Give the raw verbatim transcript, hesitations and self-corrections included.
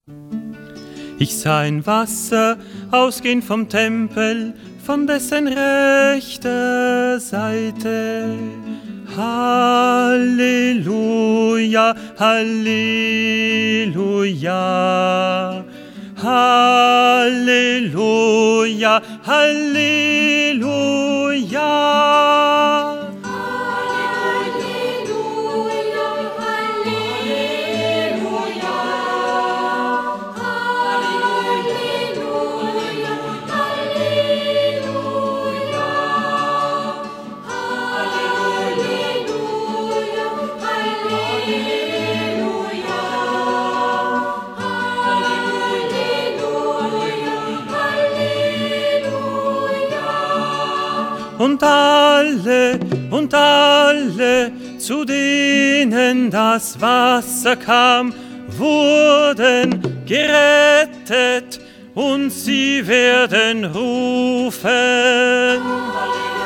Ich sah ein Wasser ausgehen vom Tempel, von dessen rechter Seite. Halleluja, Halleluja, Halleluja, Halleluja. Und alle, und alle, zu denen das Wasser kam, wurden gerettet, und sie werden rufen.